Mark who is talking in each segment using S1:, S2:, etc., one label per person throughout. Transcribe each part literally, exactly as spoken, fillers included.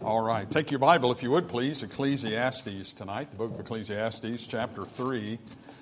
S1: All right. Take your Bible, if you would, please. Ecclesiastes tonight, the book of Ecclesiastes, chapter three.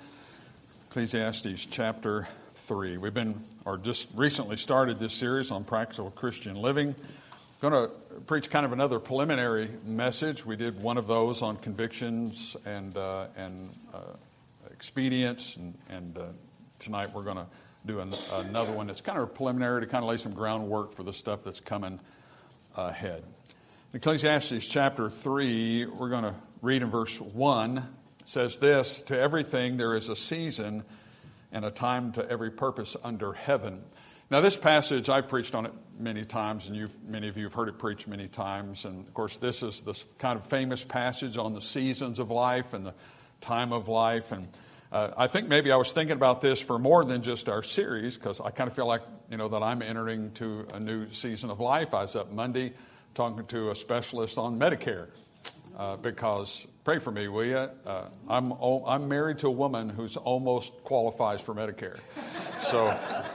S1: Ecclesiastes, chapter three. We've been, or just recently started this series on practical Christian living. I'm going to preach kind of another preliminary message. We did one of those on convictions and uh, and uh, expedience, and, and uh, tonight we're going to do an, another one that's kind of preliminary to kind of lay some groundwork for the stuff that's coming ahead. Ecclesiastes chapter three, we're going to read in verse one. It says this: "To everything there is a season and a time to every purpose under heaven." Now this passage, I've preached on it many times, and you've, many of you have heard it preached many times. And of course, this is this kind of famous passage on the seasons of life and the time of life. And uh, I think maybe I was thinking about this for more than just our series, because I kind of feel like, you know, that I'm entering to a new season of life. I was up Monday talking to a specialist on Medicare, uh, because, pray for me, will you? Uh, I'm I'm married to a woman who's almost qualifies for Medicare. So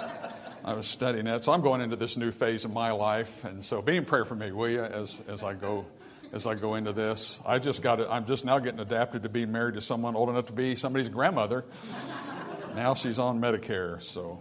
S1: I was studying that. So I'm going into this new phase of my life, and so be in prayer for me, will you, as as I go as I go into this. I just got it. I'm just now getting adapted to being married to someone old enough to be somebody's grandmother. Now she's on Medicare. So,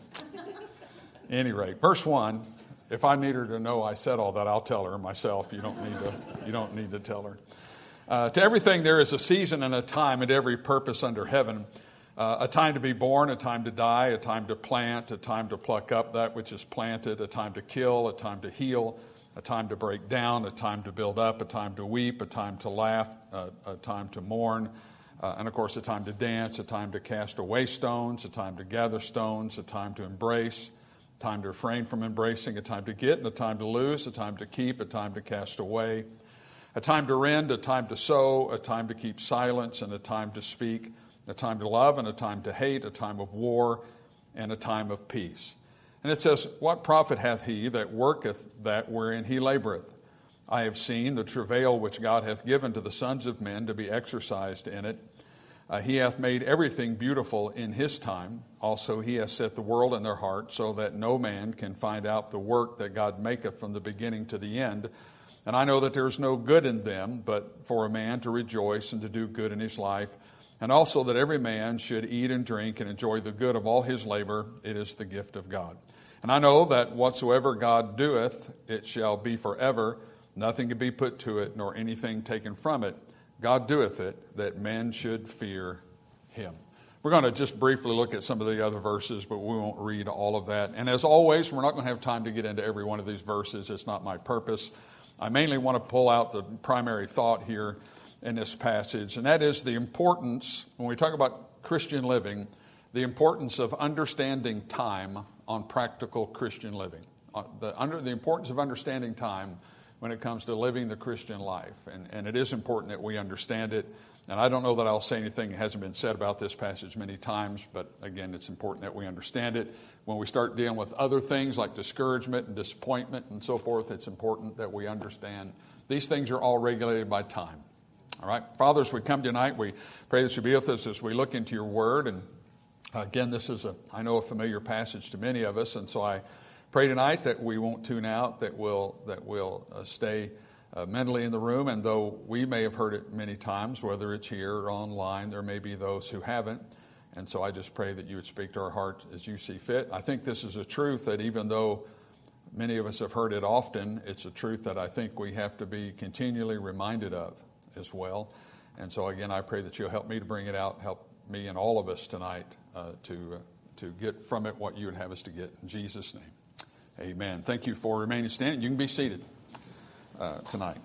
S1: at any rate, verse one. If I need her to know I said all that, I'll tell her myself. You don't need to. You don't need to tell her. Uh, to everything there is a season and a time, and every purpose under heaven. Uh, a time to be born, a time to die, a time to plant, a time to pluck up that which is planted, a time to kill, a time to heal, a time to break down, a time to build up, a time to weep, a time to laugh, uh, a time to mourn, uh, and of course a time to dance, a time to cast away stones, a time to gather stones, a time to embrace, a time to refrain from embracing, a time to get and a time to lose, a time to keep, a time to cast away, a time to rend, a time to sow, a time to keep silence, and a time to speak, a time to love and a time to hate, a time of war and a time of peace. And it says, "What profit hath he that worketh that wherein he laboureth? I have seen the travail which God hath given to the sons of men to be exercised in it. Uh, he hath made everything beautiful in his time. Also he hath set the world in their heart, so that no man can find out the work that God maketh from the beginning to the end. And I know that there is no good in them, but for a man to rejoice and to do good in his life. And also that every man should eat and drink and enjoy the good of all his labor. It is the gift of God. And I know that whatsoever God doeth, it shall be forever. Nothing can be put to it, nor anything taken from it. God doeth it, that men should fear him." We're going to just briefly look at some of the other verses, but we won't read all of that. And as always, we're not going to have time to get into every one of these verses. It's not my purpose. I mainly want to pull out the primary thought here in this passage, and that is the importance, when we talk about Christian living, the importance of understanding time on practical Christian living. Uh, the, under, the importance of understanding time when it comes to living the Christian life. And, and it is important that we understand it. And I don't know that I'll say anything that hasn't been said about this passage many times, but again, it's important that we understand it. When we start dealing with other things like discouragement and disappointment and so forth, it's important that we understand these things are all regulated by time. All right. Father, as we come tonight, we pray that you be with us as we look into your word. And again, this is, a I know, a familiar passage to many of us. And so I pray tonight that we won't tune out, that we'll, that we'll uh, stay uh, mentally in the room. And though we may have heard it many times, whether it's here or online, there may be those who haven't. And so I just pray that you would speak to our heart as you see fit. I think this is a truth that even though many of us have heard it often, it's a truth that I think we have to be continually reminded of as well. And so again, I pray that you'll help me to bring it out, help me and all of us tonight uh, to uh, to get from it what you would have us to get. In Jesus' name, amen. Thank you for remaining standing. You can be seated uh, tonight.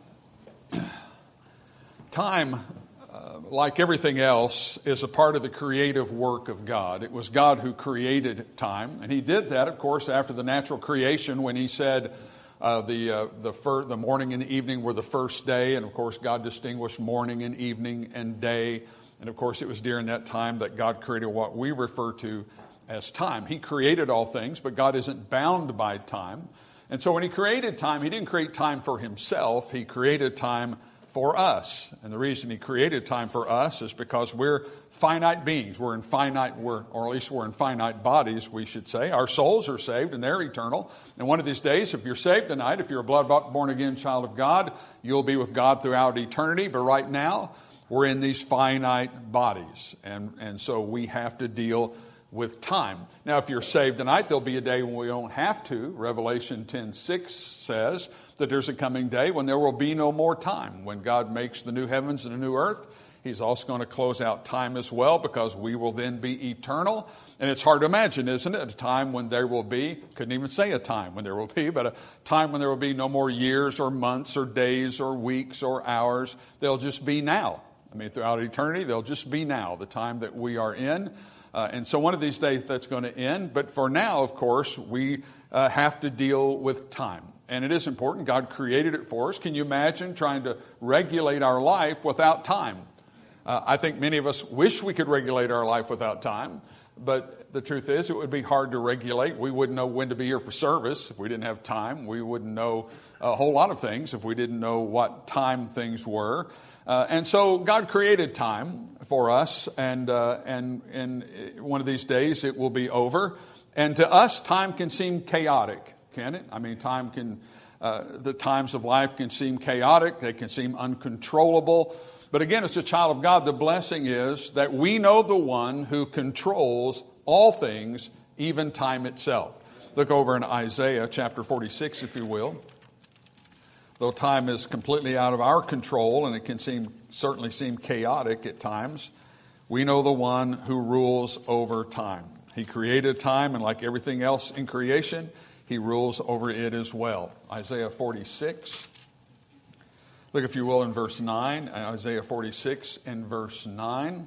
S1: Time, uh, like everything else, is a part of the creative work of God. It was God who created time, and he did that, of course, after the natural creation when he said, Uh, the uh, the, fir- the morning and the evening were the first day, and of course God distinguished morning and evening and day, and of course it was during that time that God created what we refer to as time. He created all things, but God isn't bound by time, and so when he created time, he didn't create time for himself. He created time for us. And the reason he created time for us is because we're finite beings. We're in finite, we're, or at least we're in finite bodies, we should say. Our souls are saved and they're eternal. And one of these days, if you're saved tonight, if you're a blood-bought, born-again child of God, you'll be with God throughout eternity. But right now, we're in these finite bodies. And, and so we have to deal with time. Now, if you're saved tonight, there'll be a day when we don't have to. Revelation ten six says that there's a coming day when there will be no more time. When God makes the new heavens and the new earth, he's also going to close out time as well, because we will then be eternal. And it's hard to imagine, isn't it? A time when there will be, couldn't even say a time when there will be, but a time when there will be no more years or months or days or weeks or hours. They'll just be now. I mean, throughout eternity, they'll just be now, the time that we are in. Uh, and so one of these days that's going to end. But for now, of course, we uh, have to deal with time. And it is important. God created it for us. Can you imagine trying to regulate our life without time? Uh, I think many of us wish we could regulate our life without time. But the truth is, it would be hard to regulate. We wouldn't know when to be here for service if we didn't have time. We wouldn't know a whole lot of things if we didn't know what time things were. Uh, and so God created time for us, and uh, and and one of these days it will be over. And to us, time can seem chaotic, can it? I mean, time can, uh, the times of life can seem chaotic. They can seem uncontrollable. But again, as a child of God, the blessing is that we know the one who controls all things, even time itself. Look over in Isaiah chapter forty-six, if you will. Though time is completely out of our control, and it can seem certainly seem chaotic at times, we know the one who rules over time. He created time, and like everything else in creation, he rules over it as well. Isaiah forty-six. Look, if you will, in verse nine. Isaiah forty-six and verse nine.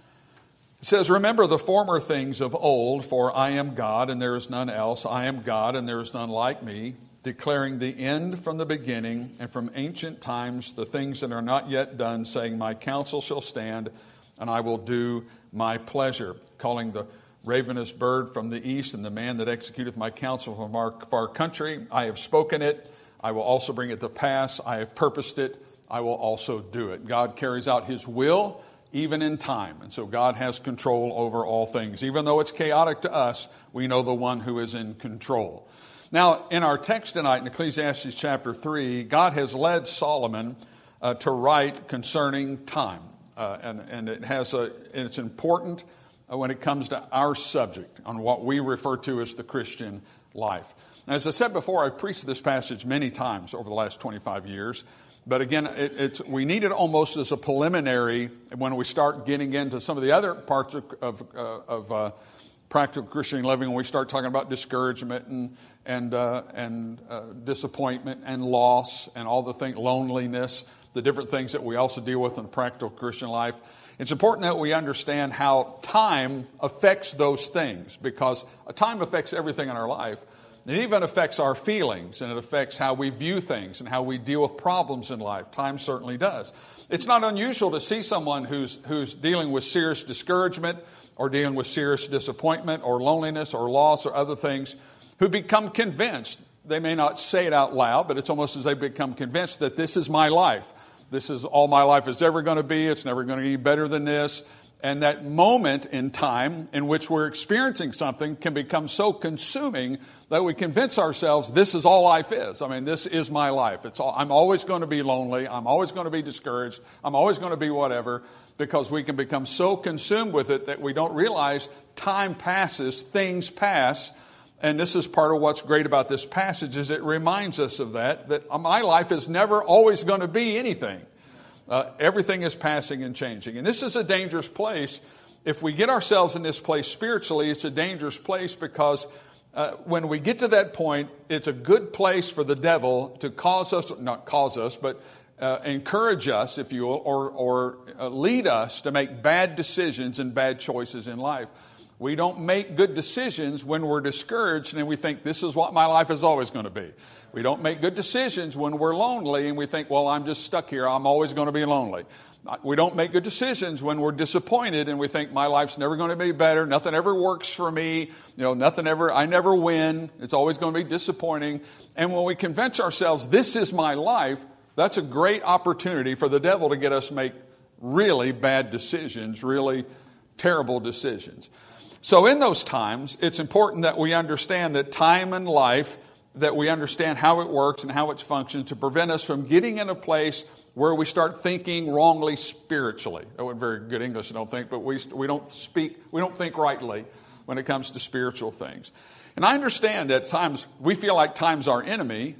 S1: It says, "Remember the former things of old, for I am God, and there is none else. I am God, and there is none like me, declaring the end from the beginning, and from ancient times the things that are not yet done, saying, my counsel shall stand, and I will do my pleasure. Calling the ravenous bird from the east, and the man that executeth my counsel from our far country. I have spoken it, I will also bring it to pass. I have purposed it, I will also do it." God carries out his will even in time. And so God has control over all things. Even though it's chaotic to us, we know the one who is in control. Now, in our text tonight in Ecclesiastes chapter three, God has led Solomon uh, to write concerning time. Uh, and, and it has a, it's important uh, when it comes to our subject on what we refer to as the Christian life. As I said before, I've preached this passage many times over the last twenty-five years. But again, it, it's, we need it almost as a preliminary when we start getting into some of the other parts of, of, uh, of uh, practical Christian living, when we start talking about discouragement and and uh, and uh, disappointment and loss and all the things, loneliness, the different things that we also deal with in the practical Christian life. It's important that we understand how time affects those things, because time affects everything in our life. It even affects our feelings, and it affects how we view things and how we deal with problems in life. Time certainly does. It's not unusual to see someone who's who's dealing with serious discouragement or dealing with serious disappointment or loneliness or loss or other things, who become convinced. They may not say it out loud, but it's almost as they become convinced that this is my life. This is all my life is ever going to be. It's never going to be better than this. And that moment in time in which we're experiencing something can become so consuming that we convince ourselves this is all life is. I mean, this is my life. It's all, I'm always going to be lonely. I'm always going to be discouraged. I'm always going to be whatever, because we can become so consumed with it that we don't realize time passes, things pass. And this is part of what's great about this passage, is it reminds us of that, that my life is never always going to be anything. Uh, everything is passing and changing. And this is a dangerous place. If we get ourselves in this place spiritually, it's a dangerous place, because uh, when we get to that point, it's a good place for the devil to cause us, not cause us, but uh, encourage us, if you will, or, or uh, lead us to make bad decisions and bad choices in life. We don't make good decisions when we're discouraged and we think this is what my life is always going to be. We don't make good decisions when we're lonely and we think, well, I'm just stuck here. I'm always going to be lonely. We don't make good decisions when we're disappointed and we think my life's never going to be better. Nothing ever works for me. You know, nothing ever, I never win. It's always going to be disappointing. And when we convince ourselves this is my life, that's a great opportunity for the devil to get us make really bad decisions, really terrible decisions. So in those times, it's important that we understand that time in life, that we understand how it works and how it functions to prevent us from getting in a place where we start thinking wrongly spiritually. That wasn't very good English, I don't think, but we we don't speak, we don't think rightly when it comes to spiritual things. And I understand that at times we feel like time's our enemy.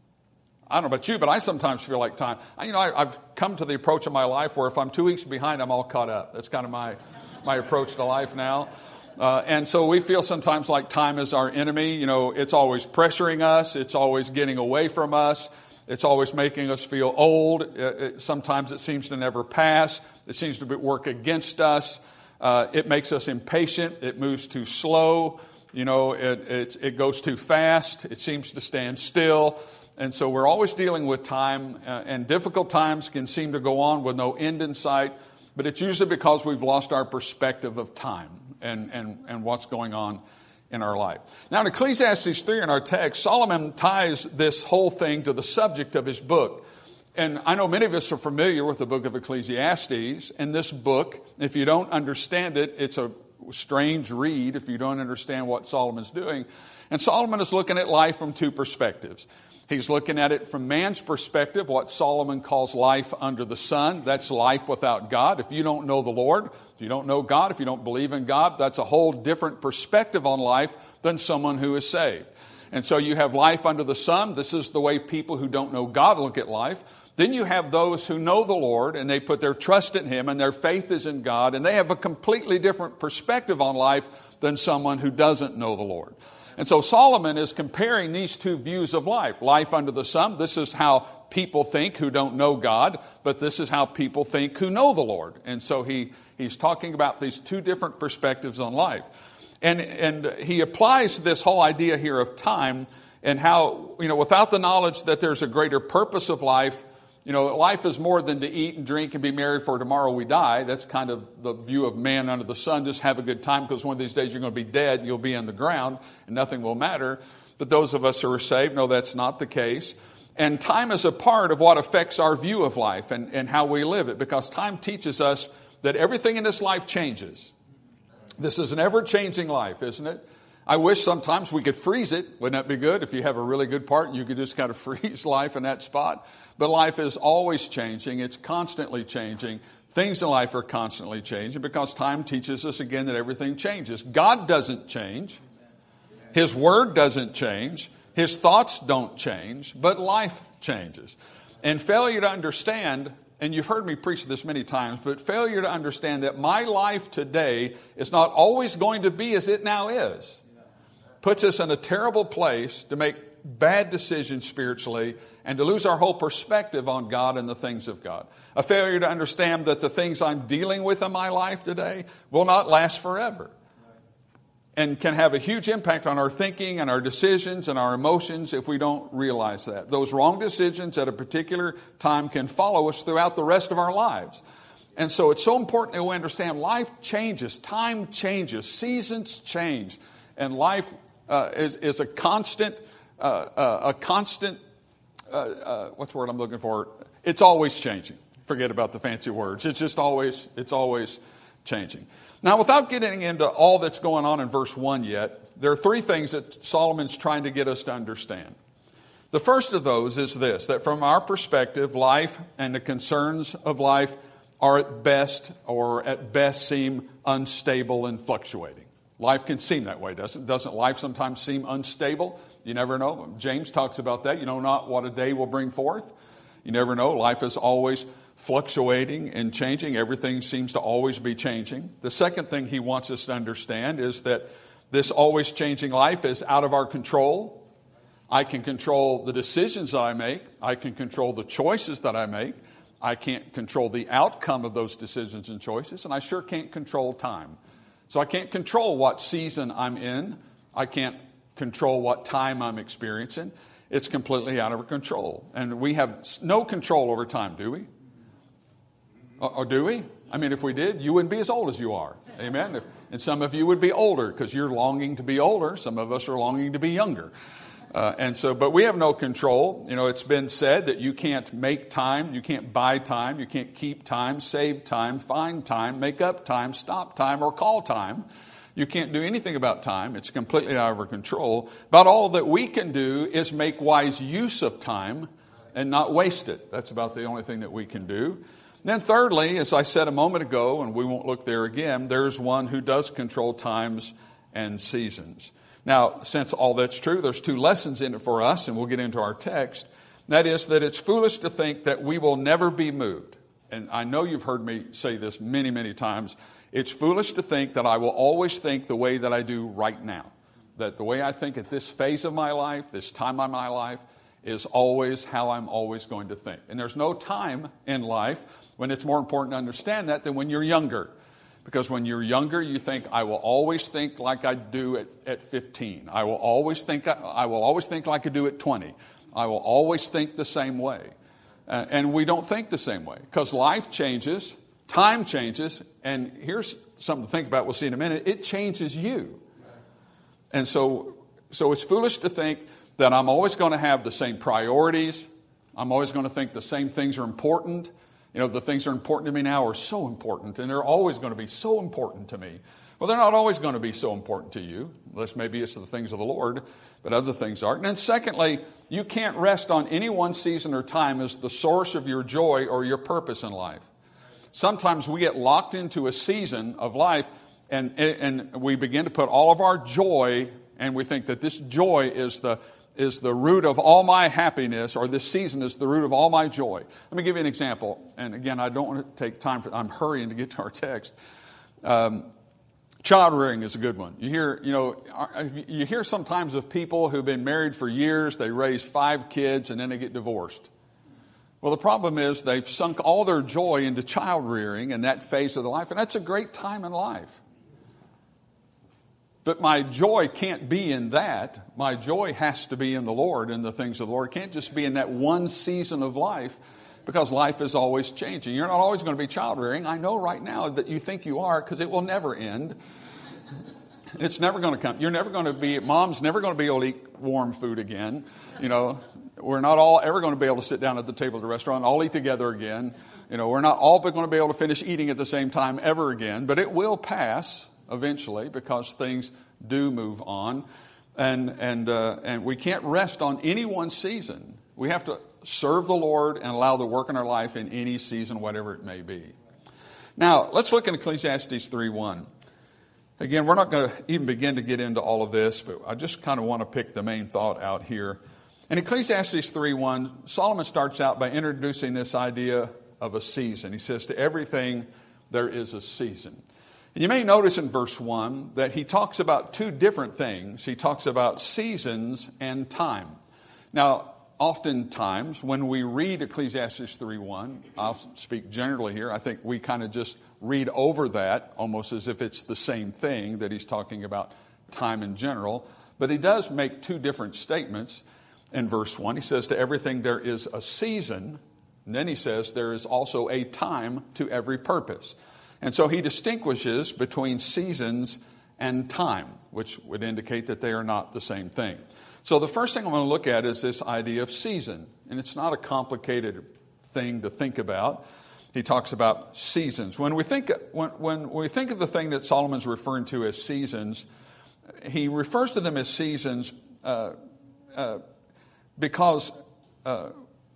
S1: I don't know about you, but I sometimes feel like time. You know, I, I've come to the approach of my life where if I'm two weeks behind, I'm all caught up. That's kind of my my approach to life now. Uh, and so we feel sometimes like time is our enemy. You know, it's always pressuring us. It's always getting away from us. It's always making us feel old. It, it, sometimes it seems to never pass. It seems to be, work against us. Uh, it makes us impatient. It moves too slow. You know, it, it, it goes too fast. It seems to stand still. And so we're always dealing with time, uh, and difficult times can seem to go on with no end in sight. But it's usually because we've lost our perspective of time and, and, and what's going on in our life. Now in Ecclesiastes three in our text, Solomon ties this whole thing to the subject of his book. And I know many of us are familiar with the book of Ecclesiastes. And this book, if you don't understand it, it's a strange read if you don't understand what Solomon's doing. And Solomon is looking at life from two perspectives. He's looking at it from man's perspective, what Solomon calls life under the sun. That's life without God. If you don't know the Lord, if you don't know God, if you don't believe in God, that's a whole different perspective on life than someone who is saved. And so you have life under the sun. This is the way people who don't know God look at life. Then you have those who know the Lord and they put their trust in Him and their faith is in God, and they have a completely different perspective on life than someone who doesn't know the Lord. And so Solomon is comparing these two views of life. Life under the sun, this is how people think who don't know God, but this is how people think who know the Lord. And so he, he's talking about these two different perspectives on life. And, and he applies this whole idea here of time and how, you know, without the knowledge that there's a greater purpose of life, you know, life is more than to eat and drink and be merry, for tomorrow we die. That's kind of the view of man under the sun. Just have a good time, because one of these days you're going to be dead. You'll be in the ground and nothing will matter. But those of us who are saved know that's not the case. And time is a part of what affects our view of life and, and how we live it, because time teaches us that everything in this life changes. This is an ever-changing life, isn't it? I wish sometimes we could freeze it. Wouldn't that be good? If you have a really good part, you could just kind of freeze life in that spot. But life is always changing. It's constantly changing. Things in life are constantly changing because time teaches us again that everything changes. God doesn't change. His word doesn't change. His thoughts don't change, but life changes. And failure to understand, and you've heard me preach this many times, but failure to understand that my life today is not always going to be as it now is, puts us in a terrible place to make bad decisions spiritually and to lose our whole perspective on God and the things of God. A failure to understand that the things I'm dealing with in my life today will not last forever and can have a huge impact on our thinking and our decisions and our emotions if we don't realize that. Those wrong decisions at a particular time can follow us throughout the rest of our lives. And so it's so important that we understand life changes, time changes, seasons change, and life uh, is, is a constant, uh, uh, a constant, uh, uh, what's the word I'm looking for? It's always changing. Forget about the fancy words. It's just always, it's always changing. Now, without getting into all that's going on in verse one yet, there are three things that Solomon's trying to get us to understand. The first of those is this, that from our perspective, life and the concerns of life are at best or at best seem unstable and fluctuating. Life can seem that way, doesn't it? Doesn't life sometimes seem unstable? You never know. James talks about that. You know not what a day will bring forth. You never know. Life is always fluctuating and changing. Everything seems to always be changing. The second thing he wants us to understand is that this always changing life is out of our control. I can control the decisions that I make. I can control the choices that I make. I can't control the outcome of those decisions and choices, and I sure can't control time. So I can't control what season I'm in. I can't control what time I'm experiencing. It's completely out of our control. And we have no control over time, do we? Or do we? I mean, if we did, you wouldn't be as old as you are. Amen? And some of you would be older because you're longing to be older. Some of us are longing to be younger. Uh, and so, but we have no control. You know, it's been said that you can't make time, you can't buy time, you can't keep time, save time, find time, make up time, stop time, or call time. You can't do anything about time. It's completely out of our control. But all that we can do is make wise use of time and not waste it. That's about the only thing that we can do. And then thirdly, as I said a moment ago, and we won't look there again, there's one who does control times and seasons. Now, since all that's true, there's two lessons in it for us, and we'll get into our text. That is that it's foolish to think that we will never be moved. And I know you've heard me say this many, many times. It's foolish to think that I will always think the way that I do right now. That the way I think at this phase of my life, this time of my life, is always how I'm always going to think. And there's no time in life when it's more important to understand that than when you're younger. Because when you're younger, you think, I will always think like I do at, at fifteen. I will always think I will always think like I do at twenty. I will always think the same way. Uh, and we don't think the same way because life changes, time changes, and here's something to think about. We'll see in a minute. It changes you. And so, so it's foolish to think that I'm always going to have the same priorities. I'm always going to think the same things are important. You know, the things that are important to me now are so important, and they're always going to be so important to me. Well, they're not always going to be so important to you, unless maybe it's the things of the Lord, but other things aren't. And then secondly, you can't rest on any one season or time as the source of your joy or your purpose in life. Sometimes we get locked into a season of life, and, and we begin to put all of our joy, and we think that this joy is the is the root of all my happiness, or this season is the root of all my joy. Let me give you an example. And again, I don't want to take time for, I'm hurrying to get to our text. Um, child rearing is a good one. You hear, you know, you hear sometimes of people who've been married for years, they raise five kids, and then they get divorced. Well, the problem is they've sunk all their joy into child rearing and that phase of their life, and that's a great time in life. But my joy can't be in that. My joy has to be in the Lord and the things of the Lord. It can't just be in that one season of life, because life is always changing. You're not always going to be child rearing. I know right now that you think you are, because it will never end. It's never going to come. You're never going to be, mom's never going to be able to eat warm food again. You know, we're not all ever going to be able to sit down at the table at the restaurant, all eat together again. You know, we're not all going to be able to finish eating at the same time ever again, but it will pass eventually, because things do move on, and and uh, and we can't rest on any one season. We have to serve the Lord and allow the work in our life in any season, whatever it may be. Now, let's look at Ecclesiastes three one. Again, we're not going to even begin to get into all of this, but I just kind of want to pick the main thought out here. In Ecclesiastes three one, Solomon starts out by introducing this idea of a season. He says, to everything there is a season. And you may notice in verse one that he talks about two different things. He talks about seasons and time. Now, oftentimes when we read Ecclesiastes three one, I'll speak generally here, I think we kind of just read over that almost as if it's the same thing, that he's talking about time in general. But he does make two different statements in verse one. He says, to everything there is a season. And then he says there is also a time to every purpose. And so he distinguishes between seasons and time, which would indicate that they are not the same thing. So the first thing I'm going to look at is this idea of season. And it's not a complicated thing to think about. He talks about seasons. When we think when, when we think of the thing that Solomon's referring to as seasons, he refers to them as seasons uh, uh, because uh,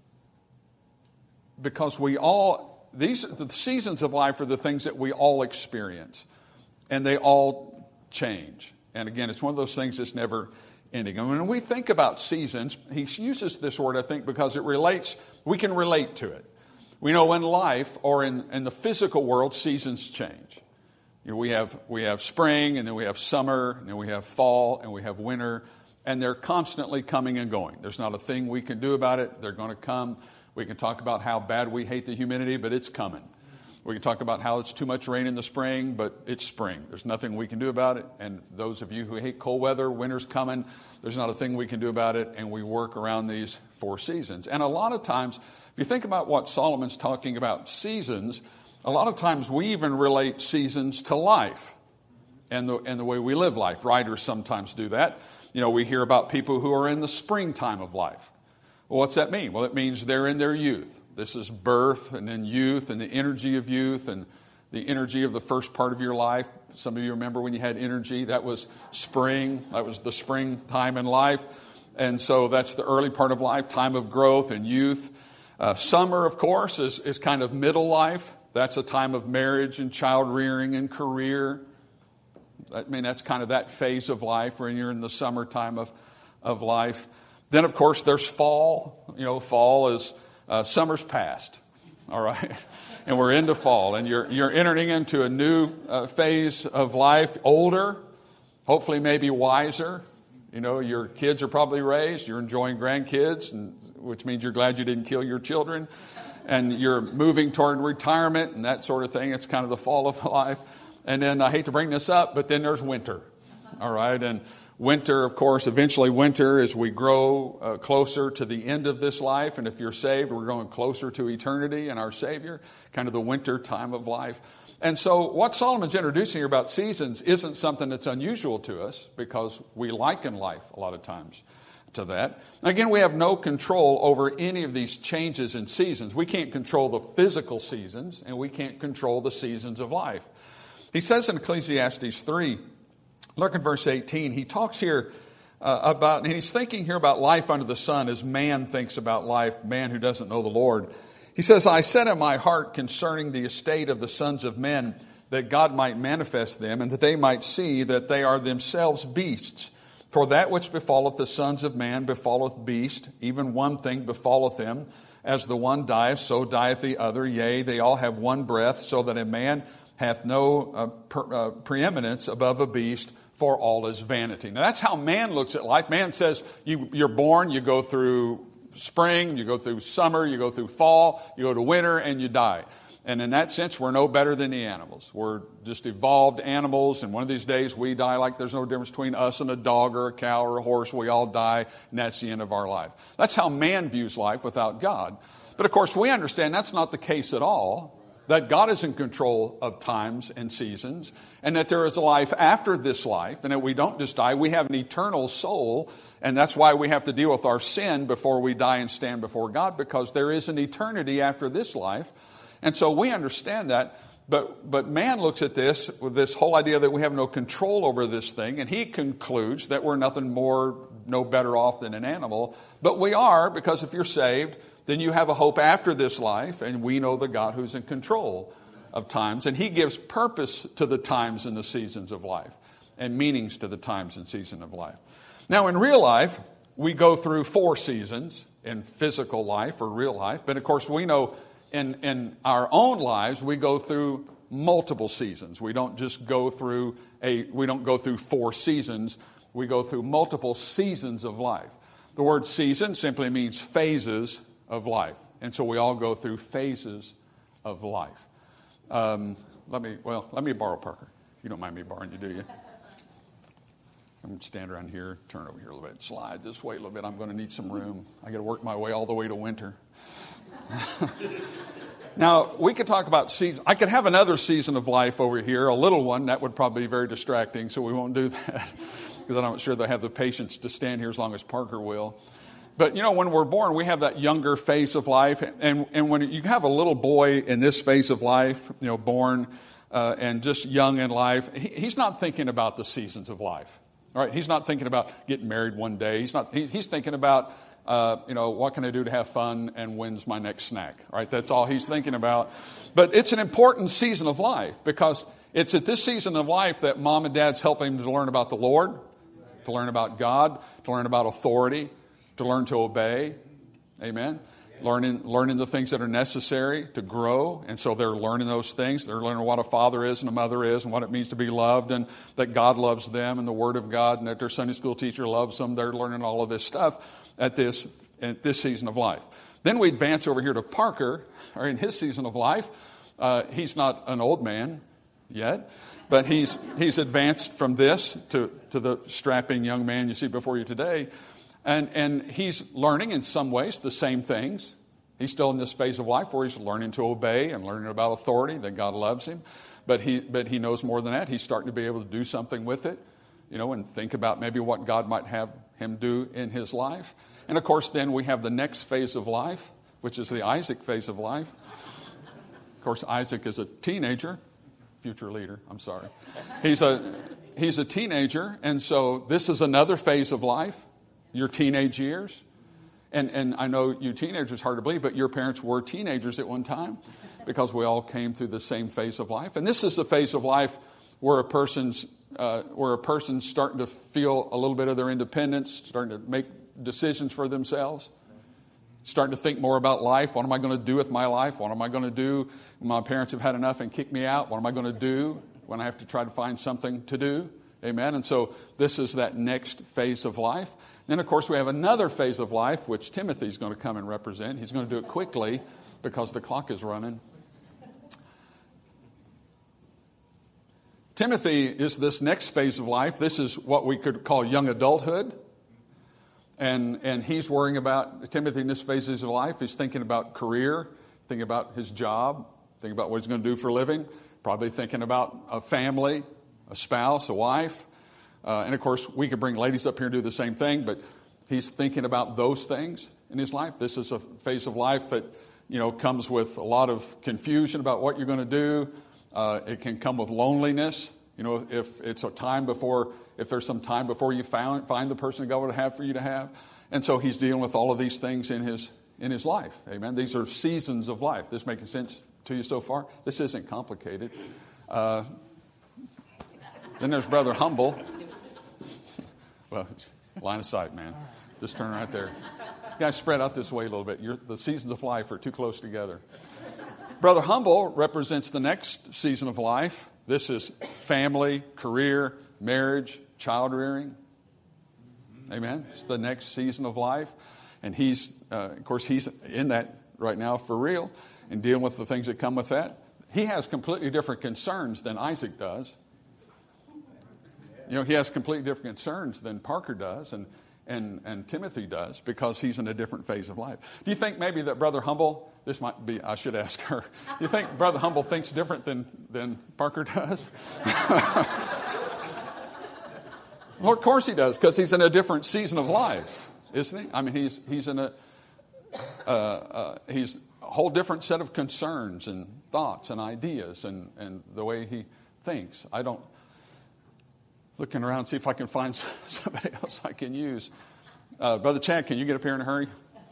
S1: because we all... These the seasons of life are the things that we all experience, and they all change. And again, it's one of those things that's never ending. And when we think about seasons, he uses this word, I think, because it relates, we can relate to it. We know in life or in, in the physical world, seasons change. You know, we have we have spring, and then we have summer, and then we have fall, and we have winter, and they're constantly coming and going. There's not a thing we can do about it. They're going to come. We can talk about how bad we hate the humidity, but it's coming. We can talk about how it's too much rain in the spring, but it's spring. There's nothing we can do about it. And those of you who hate cold weather, winter's coming. There's not a thing we can do about it, and we work around these four seasons. And a lot of times, if you think about what Solomon's talking about seasons, a lot of times we even relate seasons to life and the, and the way we live life. Writers sometimes do that. you know, we hear about people who are in the springtime of life. Well, what's that mean? Well, it means they're in their youth. This is birth and then youth and the energy of youth and the energy of the first part of your life. Some of you remember when you had energy, that was spring. That was the springtime in life. And so that's the early part of life, time of growth and youth. Uh, summer, of course, is, is kind of middle life. That's a time of marriage and child rearing and career. I mean, that's kind of that phase of life when you're in the summertime of, of life. Then, of course, there's fall. You know, fall is uh, summer's past. All right. And we're into fall, and you're you're entering into a new uh, phase of life, older, hopefully maybe wiser. You know, your kids are probably raised. You're enjoying grandkids, and, which means you're glad you didn't kill your children. And you're moving toward retirement and that sort of thing. It's kind of the fall of life. And then I hate to bring this up, but then there's winter. All right. And winter, of course, eventually winter as we grow uh, closer to the end of this life. And if you're saved, we're going closer to eternity and our Savior, kind of the winter time of life. And so what Solomon's introducing here about seasons isn't something that's unusual to us because we liken life a lot of times to that. Again, we have no control over any of these changes in seasons. We can't control the physical seasons, and we can't control the seasons of life. He says in Ecclesiastes three, look at verse eighteen, he talks here uh, about, and he's thinking here about life under the sun as man thinks about life, man who doesn't know the Lord. He says, I said in my heart concerning the estate of the sons of men, that God might manifest them, and that they might see that they are themselves beasts. For that which befalleth the sons of man befalleth beast, even one thing befalleth them. As the one dieth, so dieth the other. Yea, they all have one breath, so that a man hath no uh, per, uh, preeminence above a beast, for all is vanity. Now that's how man looks at life. Man says, you, you're born, you go through spring, you go through summer, you go through fall, you go to winter, and you die. And in that sense, we're no better than the animals. We're just evolved animals, and one of these days we die like there's no difference between us and a dog or a cow or a horse. We all die, and that's the end of our life. That's how man views life without God. But of course, we understand that's not the case at all, that God is in control of times and seasons, and that there is a life after this life, and that we don't just die. We have an eternal soul, and that's why we have to deal with our sin before we die and stand before God, because there is an eternity after this life. And so we understand that, but but man looks at this with this whole idea that we have no control over this thing, and he concludes that we're nothing more, no better off than an animal. But we are, because if you're saved, then you have a hope after this life, and we know the God who's in control of times, and he gives purpose to the times and the seasons of life, and meanings to the times and season of life. Now, in real life, we go through four seasons in physical life or real life, but of course we know In, in our own lives, we go through multiple seasons. We don't just go through a, we don't go through four seasons. We go through multiple seasons of life. The word season simply means phases of life. And so we all go through phases of life. Um, let me, well, let me borrow Parker. You don't mind me borrowing you, do you? I'm going to stand around here, turn over here a little bit, slide this way a little bit. I'm going to need some room. I got to work my way all the way to winter. Now, we could talk about seasons. I could have another season of life over here, a little one. That would probably be very distracting, so we won't do that because I'm not sure they have the patience to stand here as long as Parker will. But, you know, when we're born, we have that younger phase of life. And, and when you have a little boy in this phase of life, you know, born uh, and just young in life, he, he's not thinking about the seasons of life. All right, he's not thinking about getting married one day. He's not. He, he's thinking about, uh, you know, what can I do to have fun and when's my next snack? All right, that's all he's thinking about. But it's an important season of life because it's at this season of life that mom and dad's helping him to learn about the Lord, to learn about God, to learn about authority, to learn to obey. Amen. Learning, learning the things that are necessary to grow. And so they're learning those things. They're learning what a father is and a mother is and what it means to be loved and that God loves them and the Word of God and that their Sunday school teacher loves them. They're learning all of this stuff at this, at this season of life. Then we advance over here to Parker, or in his season of life. Uh, he's not an old man yet, but he's, he's advanced from this to, to the strapping young man you see before you today. And and he's learning in some ways the same things. He's still in this phase of life where he's learning to obey and learning about authority, that God loves him. But he but he knows more than that. He's starting to be able to do something with it. you know, and think about maybe what God might have him do in his life. And of course, then we have the next phase of life, which is the Isaac phase of life. Of course, Isaac is a teenager, future leader, I'm sorry. He's a, he's a teenager, and so this is another phase of life, your teenage years. And, and I know you teenagers, hard to believe, but your parents were teenagers at one time because we all came through the same phase of life. And this is the phase of life where a person's, uh, where a person's starting to feel a little bit of their independence, starting to make decisions for themselves. Starting to think more about life. What am I going to do with my life? What am I going to do when my parents have had enough and kicked me out? What am I going to do when I have to try to find something to do? Amen. And so this is that next phase of life. Then, of course, we have another phase of life, which Timothy's going to come and represent. He's going to do it quickly because the clock is running. Timothy is this next phase of life. This is what we could call young adulthood. And and he's worrying about, Timothy in this phase of life, he's thinking about career, thinking about his job, thinking about what he's going to do for a living, probably thinking about a family, a spouse, a wife. Uh, and of course, we could bring ladies up here and do the same thing, but he's thinking about those things in his life. This is a phase of life that, you know, comes with a lot of confusion about what you're going to do. Uh, it can come with loneliness. You know, if it's a time before, if there's some time before you found, find the person God would have for you to have. And so he's dealing with all of these things in his in his life. Amen. These are seasons of life. This making sense to you so far? This isn't complicated. Uh, then there's Brother Humble. Well, it's line of sight, man. Just turn right there. You guys spread out this way a little bit. You're, the seasons of life are too close together. Brother Humble represents the next season of life. This is family, career, marriage, child rearing. Amen. It's the next season of life. And he's, uh, of course, he's in that right now for real and dealing with the things that come with that. He has completely different concerns than Isaac does. You know, he has completely different concerns than Parker does and, and, and Timothy does because he's in a different phase of life. Do you think maybe that Brother Humble, this might be, I should ask her, do you think Brother Humble thinks different than, than Parker does? Well, of course he does, because he's in a different season of life, isn't he? I mean, he's he's in a uh, uh, he's a whole different set of concerns and thoughts and ideas and, and the way he thinks. I don't looking around see if I can find somebody else I can use. Uh, Brother Chad, can you get up here in a hurry?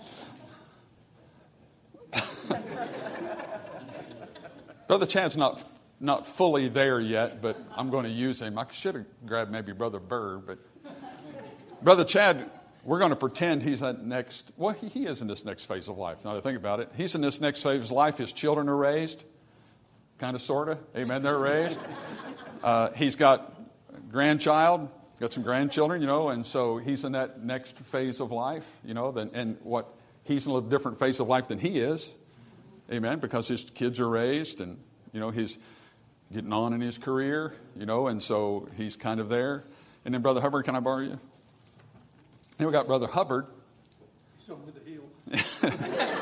S1: Brother Chad's not. Not fully there yet, but I'm going to use him. I should have grabbed maybe Brother Burr, but Brother Chad, we're going to pretend he's that next, well, he, he is in this next phase of life. Now that I think about it, he's in this next phase of life. His children are raised, kind of, sort of. Amen, they're raised. Uh, he's got a grandchild, got some grandchildren, you know, and so he's in that next phase of life, you know, than, and what he's in a different phase of life than he is. Amen, because his kids are raised and, you know, he's getting on in his career, you know, and so he's kind of there. And then Brother Hubbard, can I borrow you? Then we got Brother Hubbard.
S2: Show me the heel.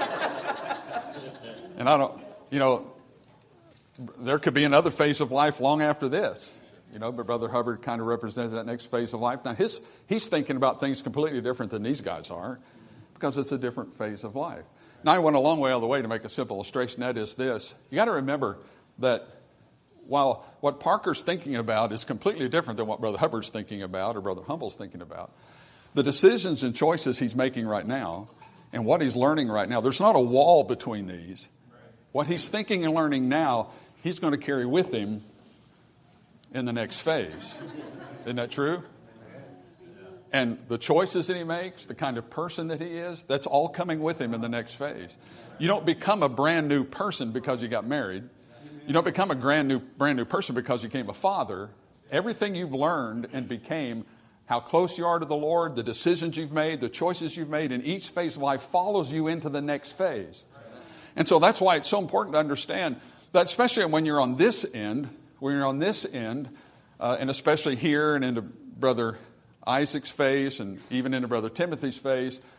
S1: And I don't, you know, there could be another phase of life long after this, you know, but Brother Hubbard kind of represented that next phase of life. Now, his he's thinking about things completely different than these guys are because it's a different phase of life. Now, I went a long way all the way to make a simple illustration. That is this. You got to remember that while what Parker's thinking about is completely different than what Brother Hubbard's thinking about or Brother Humble's thinking about, the decisions and choices he's making right now and what he's learning right now, there's not a wall between these. What he's thinking and learning now, he's going to carry with him in the next phase. Isn't that true? And the choices that he makes, the kind of person that he is, that's all coming with him in the next phase. You don't become a brand new person because you got married. You don't become a brand new, brand new person because you became a father. Everything you've learned and became, how close you are to the Lord, the decisions you've made, the choices you've made in each phase of life follows you into the next phase. And so that's why it's so important to understand that, especially when you're on this end, when you're on this end, uh, and especially here and into Brother Isaac's phase and even into Brother Timothy's phase,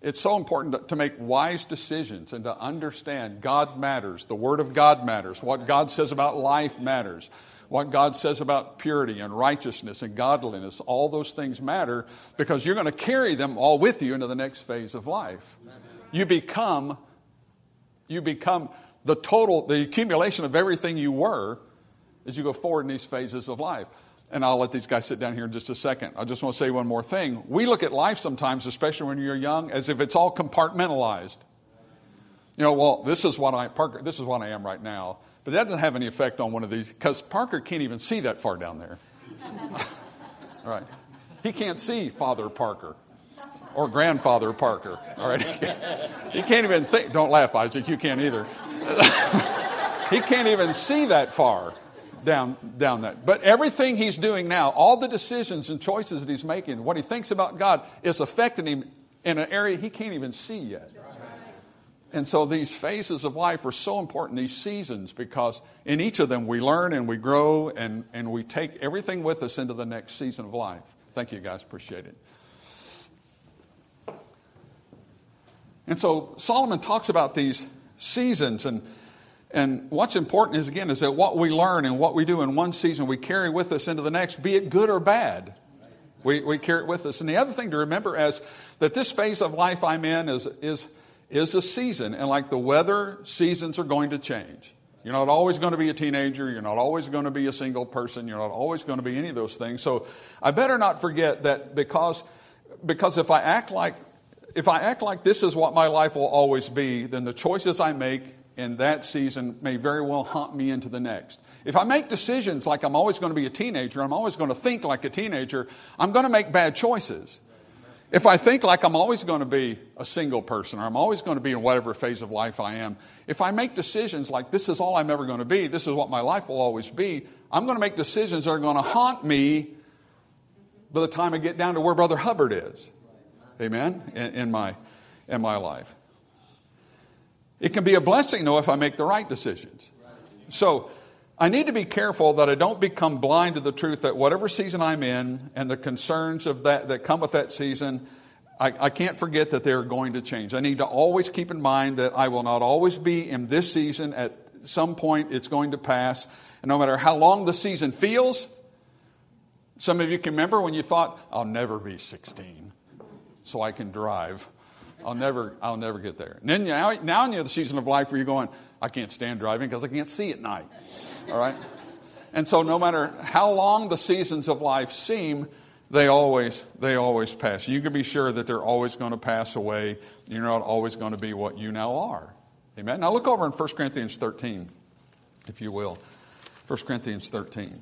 S1: it's so important to, to make wise decisions and to understand God matters. The Word of God matters. What God says about life matters. What God says about purity and righteousness and godliness, all those things matter because you're going to carry them all with you into the next phase of life. You become, you become the total, the accumulation of everything you were as you go forward in these phases of life. And I'll let these guys sit down here in just a second. I just want to say one more thing. We look at life sometimes, especially when you're young, as if it's all compartmentalized. You know, well, this is what I, Parker, this is what I am right now. But that doesn't have any effect on one of these, because Parker can't even see that far down there. All right. He can't see Father Parker or Grandfather Parker. All right. He can't even think. Don't laugh, Isaac. You can't either. He can't even see that far down, down that. But everything he's doing now, all the decisions and choices that he's making, what he thinks about God is affecting him in an area he can't even see yet. And so these phases of life are so important, these seasons, because in each of them we learn and we grow and, and we take everything with us into the next season of life. Thank you, guys. Appreciate it. And so Solomon talks about these seasons, and and what's important is, again, is that what we learn and what we do in one season we carry with us into the next, be it good or bad. We we carry it with us. And the other thing to remember is that this phase of life I'm in is is is a season. And like the weather, seasons are going to change. You're not always going to be a teenager. You're not always going to be a single person. You're not always going to be any of those things. So I better not forget that because because if I act like if I act like this is what my life will always be, then the choices I make in that season may very well haunt me into the next. If I make decisions like I'm always going to be a teenager, I'm always going to think like a teenager, I'm going to make bad choices. If I think like I'm always going to be a single person, or I'm always going to be in whatever phase of life I am, if I make decisions like this is all I'm ever going to be, this is what my life will always be, I'm going to make decisions that are going to haunt me by the time I get down to where Brother Hubbard is. Amen? In, in my in my life. It can be a blessing, though, if I make the right decisions. So I need to be careful that I don't become blind to the truth that whatever season I'm in and the concerns of that that come with that season, I, I can't forget that they're going to change. I need to always keep in mind that I will not always be in this season. At some point, it's going to pass. And no matter how long the season feels, some of you can remember when you thought, I'll never be sixteen, so I can drive. I'll never, I'll never get there. And then now, now you're in the season of life where you're going, I can't stand driving because I can't see at night. All right? And so no matter how long the seasons of life seem, they always, they always pass. You can be sure that they're always going to pass away. You're not always going to be what you now are. Amen? Now look over in First Corinthians thirteen, if you will. First Corinthians thirteen.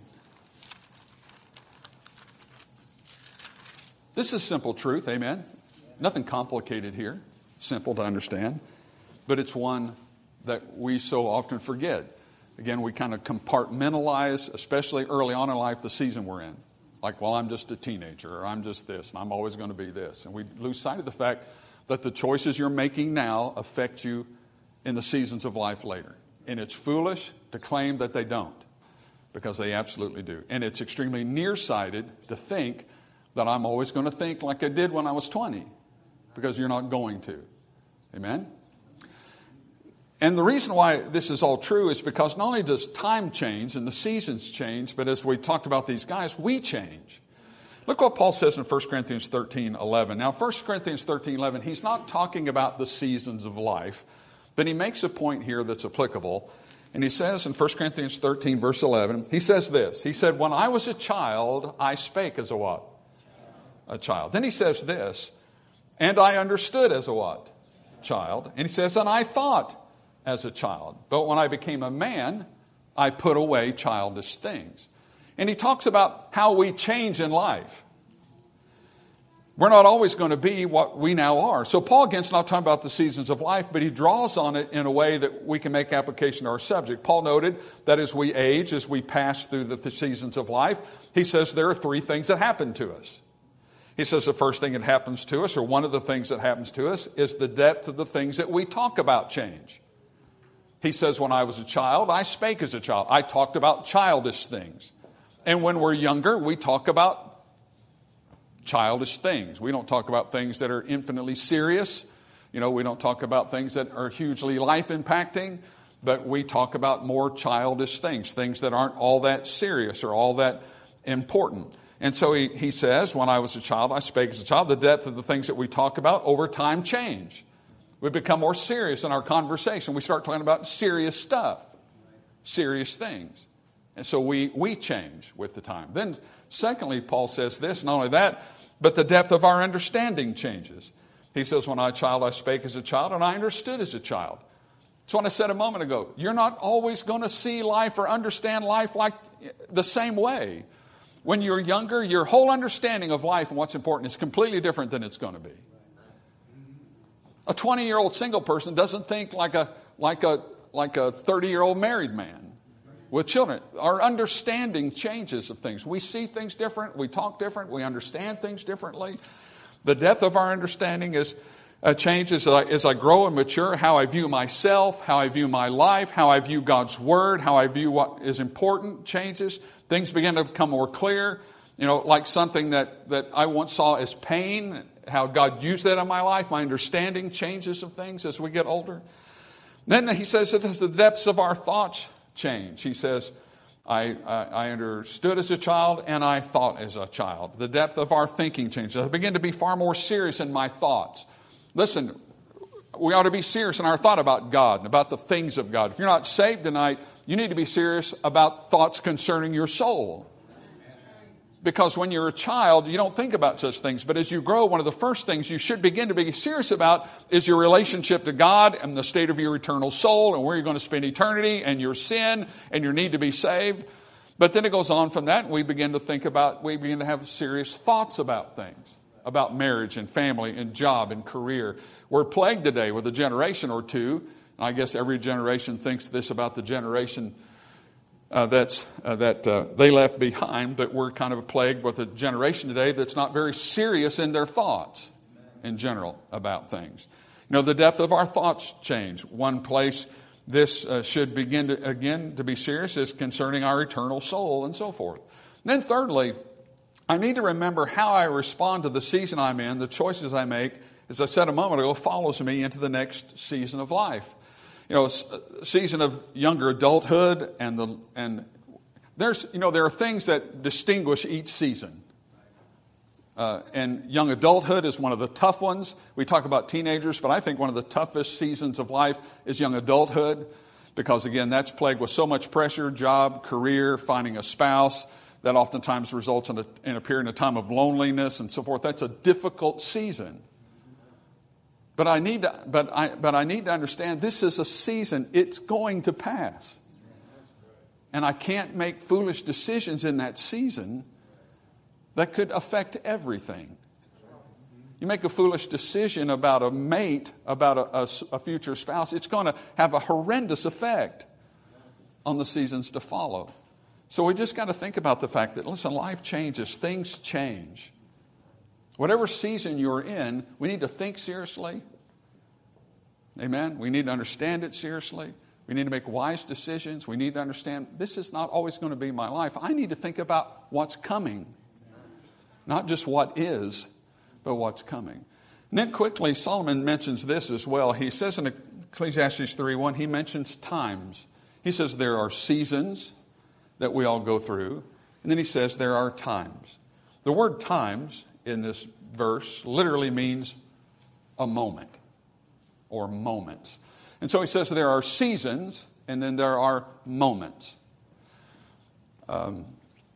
S1: This is simple truth. Amen? Nothing complicated here. Simple to understand. But it's one that we so often forget. Again, we kind of compartmentalize, especially early on in life, the season we're in. Like, well, I'm just a teenager, or I'm just this, and I'm always going to be this. And we lose sight of the fact that the choices you're making now affect you in the seasons of life later. And it's foolish to claim that they don't, because they absolutely do. And it's extremely nearsighted to think that I'm always going to think like I did when I was twenty, because you're not going to. Amen? And the reason why this is all true is because not only does time change and the seasons change, but as we talked about these guys, we change. Look what Paul says in First Corinthians thirteen eleven. Now, First Corinthians thirteen eleven, he's not talking about the seasons of life, but he makes a point here that's applicable. And he says in First Corinthians thirteen, verse eleven, he says this. He said, when I was a child, I spake as a what? A child. Then he says this, and I understood as a what? Child. And he says, and I thought as a child. But when I became a man, I put away childish things. And he talks about how we change in life. We're not always going to be what we now are. So Paul, again's not talking about the seasons of life, but he draws on it in a way that we can make application to our subject. Paul noted that as we age, as we pass through the, the seasons of life, he says there are three things that happen to us. He says the first thing that happens to us, or one of the things that happens to us, is the depth of the things that we talk about change. He says, when I was a child, I spake as a child. I talked about childish things. And when we're younger, we talk about childish things. We don't talk about things that are infinitely serious You know, we don't talk about things that are hugely life impacting, but we talk about more childish things, things that aren't all that serious or all that important. And so he, he says, when I was a child, I spake as a child. The depth of the things that we talk about over time change. We become more serious in our conversation. We start talking about serious stuff, serious things. And so we, we change with the time. Then secondly, Paul says this, not only that, but the depth of our understanding changes. He says, when I was a child, I spake as a child, and I understood as a child. That's what I said a moment ago. You're not always going to see life or understand life like the same way. When you're younger, your whole understanding of life and what's important is completely different than it's going to be. A twenty-year-old single person doesn't think like a like a like a thirty-year-old married man with children. Our understanding changes of things. We see things different. We talk different. We understand things differently. The depth of our understanding is uh, changes as I, as I grow and mature. How I view myself, how I view my life, how I view God's word, how I view what is important changes. Things begin to become more clear. You know, like something that, that I once saw as pain, how God used that in my life. My understanding changes of things as we get older. Then he says that as the depths of our thoughts change. He says, I, I, I understood as a child and I thought as a child. The depth of our thinking changes. I begin to be far more serious in my thoughts. Listen, we ought to be serious in our thought about God and about the things of God. If you're not saved tonight, you need to be serious about thoughts concerning your soul. Because when you're a child, you don't think about such things. But as you grow, one of the first things you should begin to be serious about is your relationship to God and the state of your eternal soul and where you're going to spend eternity and your sin and your need to be saved. But then it goes on from that and we begin to think about, we begin to have serious thoughts about things, about marriage and family and job and career. We're plagued today with a generation or two. I guess every generation thinks this about the generation Uh, that's, uh, that uh, they left behind, but we're kind of plagued with a generation today that's not very serious in their thoughts in general about things. You know, the depth of our thoughts change. One place this uh, should begin to, again, to be serious is concerning our eternal soul and so forth. And then thirdly, I need to remember how I respond to the season I'm in. The choices I make, as I said a moment ago, follows me into the next season of life. You know, a season of younger adulthood and the and there's you know there are things that distinguish each season. Uh, and young adulthood is one of the tough ones. We talk about teenagers, but I think one of the toughest seasons of life is young adulthood, because again, that's plagued with so much pressure: job, career, finding a spouse. That oftentimes results in a, in a period of time of loneliness and so forth. That's a difficult season. But I need to, but I, but I need to understand this is a season. It's going to pass. And I can't make foolish decisions in that season that could affect everything. You make a foolish decision about a mate, about a, a, a future spouse, it's going to have a horrendous effect on the seasons to follow. So we just got to think about the fact that, listen, life changes, things change. Whatever season you're in, we need to think seriously. Amen. We need to understand it seriously. We need to make wise decisions. We need to understand this is not always going to be my life. I need to think about what's coming. Not just what is, but what's coming. And then quickly, Solomon mentions this as well. He says in Ecclesiastes three one, he mentions times. He says there are seasons that we all go through. And then he says there are times. The word times in this verse literally means a moment or moments. And so he says there are seasons and then there are moments. Um,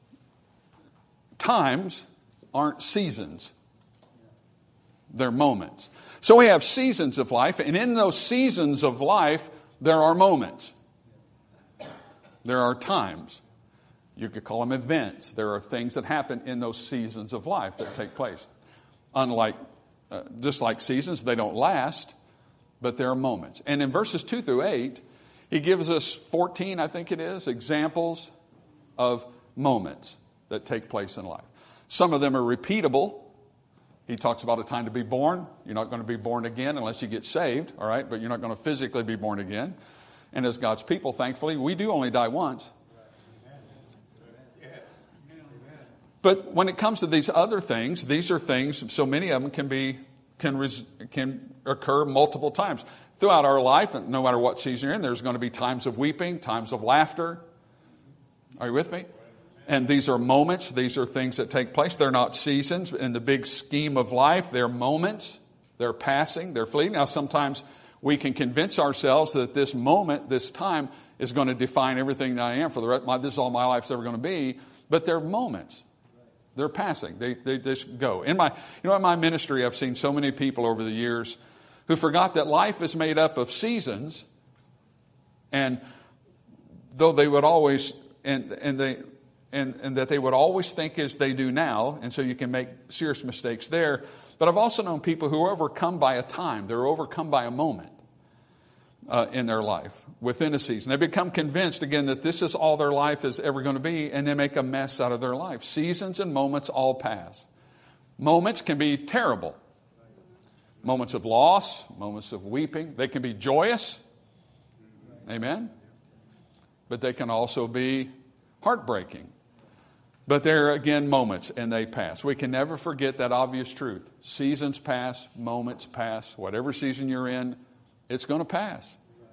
S1: times aren't seasons. They're moments. So we have seasons of life, and in those seasons of life, there are moments. There are times. You could call them events. There are things that happen in those seasons of life that take place. Unlike, uh, just like seasons, they don't last, but there are moments. And in verses two through eight, he gives us fourteen, I think it is, examples of moments that take place in life. Some of them are repeatable. He talks about a time to be born. You're not going to be born again unless you get saved, all right? But you're not going to physically be born again. And as God's people, thankfully, we do only die once. But when it comes to these other things, these are things, so many of them can be can res- can occur multiple times. Throughout our life, and no matter what season you're in, there's going to be times of weeping, times of laughter. Are you with me? And these are moments. These are things that take place. They're not seasons in the big scheme of life. They're moments. They're passing. They're fleeting. Now, sometimes we can convince ourselves that this moment, this time, is going to define everything that I am for the rest of my, this is all my life's ever going to be. But they're moments. They're passing. They, they just go. In my, you know, in my ministry, I've seen so many people over the years who forgot that life is made up of seasons, and though they would always, and and they, and and that they would always think as they do now, and so you can make serious mistakes there. But I've also known people who are overcome by a time. They're overcome by a moment uh, in their life, within a season. They become convinced, again, that this is all their life is ever going to be, and they make a mess out of their life. Seasons and moments all pass. Moments can be terrible. Moments of loss, moments of weeping. They can be joyous. Amen. But they can also be heartbreaking. But they're, again, moments, and they pass. We can never forget that obvious truth. Seasons pass, moments pass. Whatever season you're in, it's going to pass.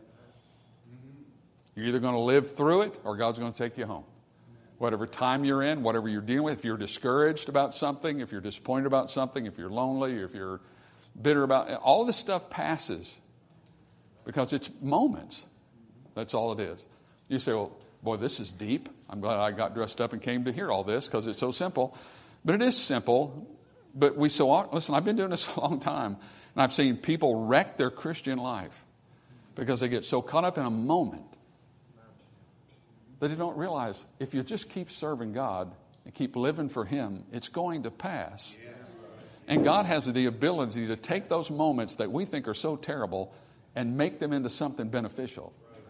S1: You're either going to live through it, or God's going to take you home. Whatever time you're in, whatever you're dealing with, if you're discouraged about something, if you're disappointed about something, if you're lonely, if you're bitter about it, all this stuff passes because it's moments. That's all it is. You say, well, boy, this is deep. I'm glad I got dressed up and came to hear all this because it's so simple. But it is simple. But we so listen, I've been doing this a long time, and I've seen people wreck their Christian life because they get so caught up in a moment that they don't realize if you just keep serving God and keep living for Him, it's going to pass. And God has the ability to take those moments that we think are so terrible and make them into something beneficial.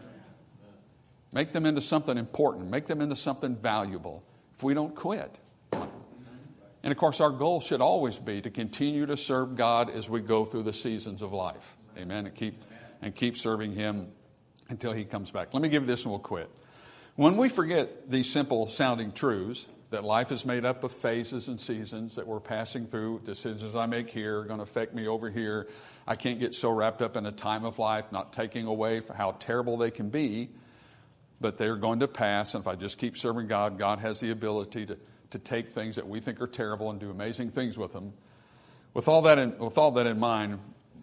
S1: Make them into something important. Make them into something valuable if we don't quit. And of course, our goal should always be to continue to serve God as we go through the seasons of life. Amen. And keep, and keep serving Him until He comes back. Let me give you this and we'll quit. When we forget these simple sounding truths, that life is made up of phases and seasons that we're passing through. Decisions I make here are going to affect me over here. I can't get so wrapped up in a time of life, not taking away for how terrible they can be, but they're going to pass. And if I just keep serving God, God has the ability to, to take things that we think are terrible and do amazing things with them. With all that in, with all that in mind,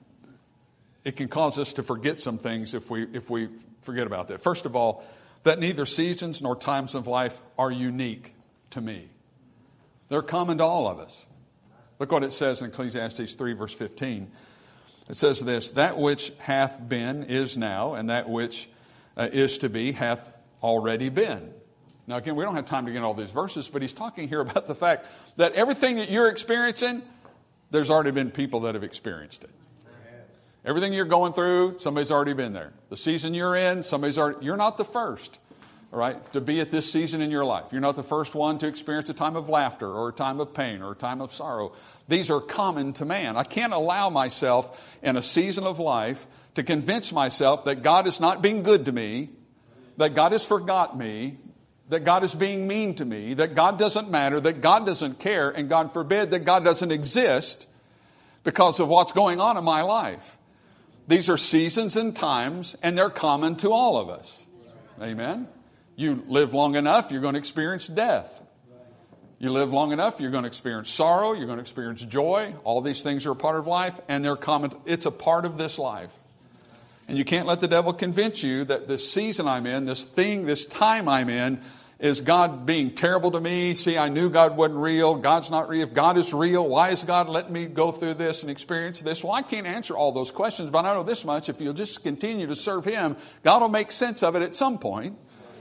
S1: it can cause us to forget some things if we if we forget about that. First of all, that neither seasons nor times of life are unique to me. They're common to all of us. Look what it says in Ecclesiastes three, verse fifteen. It says this, that which hath been is now, and that which uh, is to be hath already been. Now again, we don't have time to get into all these verses, but he's talking here about the fact that everything that you're experiencing, there's already been people that have experienced it. Everything you're going through, somebody's already been there. The season you're in, somebody's already, you're not the first. All right, to be at this season in your life. You're not the first one to experience a time of laughter or a time of pain or a time of sorrow. These are common to man. I can't allow myself in a season of life to convince myself that God is not being good to me, that God has forgot me, that God is being mean to me, that God doesn't matter, that God doesn't care, and God forbid that God doesn't exist because of what's going on in my life. These are seasons and times, and they're common to all of us. Amen? You live long enough, you're going to experience death. You live long enough, you're going to experience sorrow, you're going to experience joy. All these things are a part of life, and they're common. It's a part of this life. And you can't let the devil convince you that this season I'm in, this thing, this time I'm in, is God being terrible to me. See, I knew God wasn't real. God's not real. If God is real, why is God letting me go through this and experience this? Well, I can't answer all those questions, but I know this much. If you'll just continue to serve Him, God will make sense of it at some point.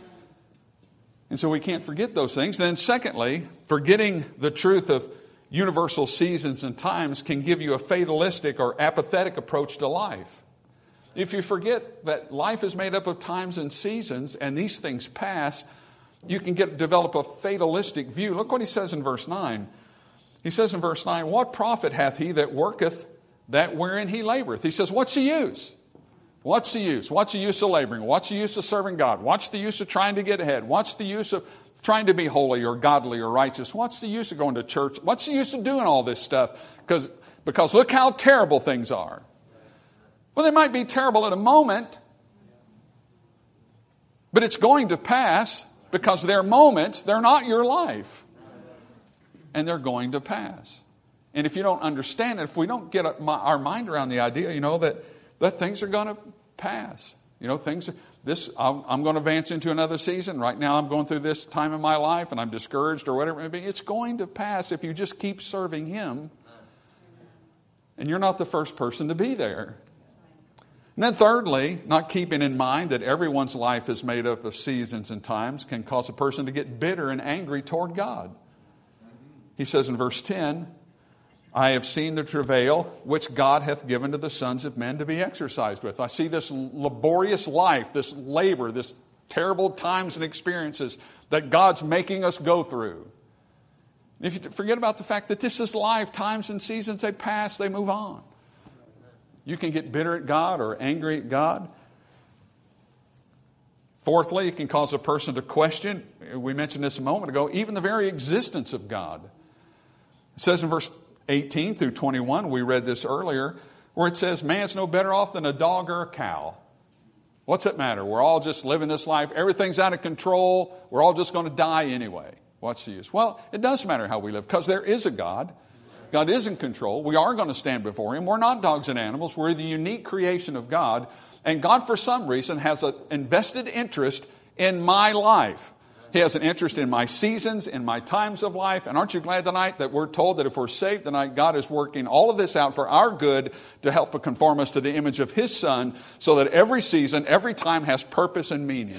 S1: And so we can't forget those things. Then secondly, forgetting the truth of universal seasons and times can give you a fatalistic or apathetic approach to life. If you forget that life is made up of times and seasons and these things pass, you can get develop a fatalistic view. Look what he says in verse nine. He says in verse nine, what profit hath he that worketh that wherein he laboreth? He says, what's the use? What's the use? What's the use of laboring? What's the use of serving God? What's the use of trying to get ahead? What's the use of trying to be holy or godly or righteous? What's the use of going to church? What's the use of doing all this stuff? Because Because look how terrible things are. Well, they might be terrible at a moment, but it's going to pass because they're moments, they're not your life. And they're going to pass. And if you don't understand it, if we don't get our mind around the idea, you know, that, that things are going to pass. You know, things, this, I'm, I'm going to advance into another season. Right now I'm going through this time in my life and I'm discouraged or whatever it may be. It's going to pass if you just keep serving Him. And you're not the first person to be there. And then thirdly, not keeping in mind that everyone's life is made up of seasons and times can cause a person to get bitter and angry toward God. He says in verse ten, I have seen the travail which God hath given to the sons of men to be exercised with. I see this laborious life, this labor, this terrible times and experiences that God's making us go through. If you forget about the fact that this is life, times and seasons, they pass, they move on. You can get bitter at God or angry at God. Fourthly, it can cause a person to question, we mentioned this a moment ago, even the very existence of God. It says in verse eighteen through twenty-one, we read this earlier, where it says, man's no better off than a dog or a cow. What's it matter? We're all just living this life. Everything's out of control. We're all just going to die anyway. What's the use? Well, it does matter how we live because there is a God. God is in control. We are going to stand before Him. We're not dogs and animals. We're the unique creation of God. And God, for some reason, has an invested interest in my life. He has an interest in my seasons, in my times of life. And aren't you glad tonight that we're told that if we're saved tonight, God is working all of this out for our good to help conform us to the image of His Son so that every season, every time has purpose and meaning.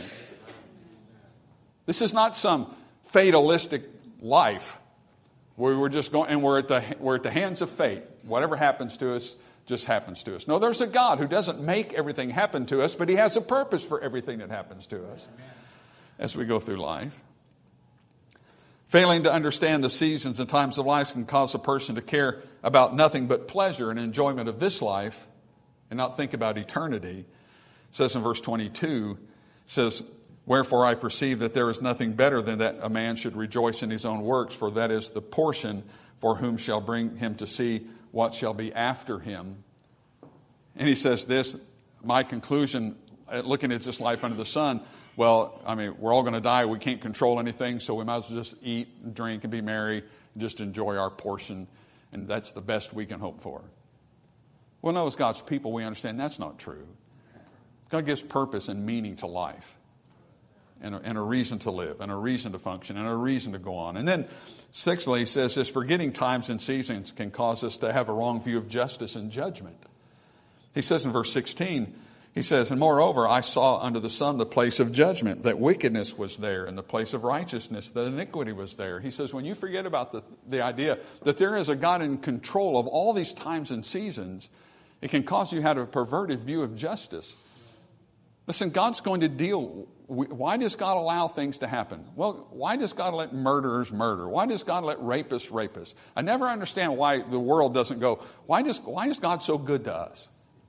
S1: This is not some fatalistic life where we're just going and we're at the we're at the hands of fate. Whatever happens to us just happens to us. No, there's a God who doesn't make everything happen to us, but He has a purpose for everything that happens to us as we go through life. Failing to understand the seasons and times of life can cause a person to care about nothing but pleasure and enjoyment of this life and not think about eternity. It says in verse twenty-two, it says, wherefore I perceive that there is nothing better than that a man should rejoice in his own works, for that is the portion for whom shall bring him to see what shall be after him. And he says this, my conclusion, looking at this life under the sun, well, I mean, we're all going to die. We can't control anything, so we might as well just eat and drink and be merry and just enjoy our portion. And that's the best we can hope for. Well, no, as God's people, we understand that's not true. God gives purpose and meaning to life. And a, and a reason to live, and a reason to function, and a reason to go on. And then, sixthly, he says this, forgetting times and seasons can cause us to have a wrong view of justice and judgment. He says in verse sixteen, he says, and moreover, I saw under the sun the place of judgment, that wickedness was there, and the place of righteousness, that iniquity was there. He says, when you forget about the, the idea that there is a God in control of all these times and seasons, it can cause you to have a perverted view of justice. Listen, God's going to deal. Why does God allow things to happen? Well, why does God let murderers murder? Why does God let rapists rape us? I never understand why the world doesn't go, why does, why is God so good to us?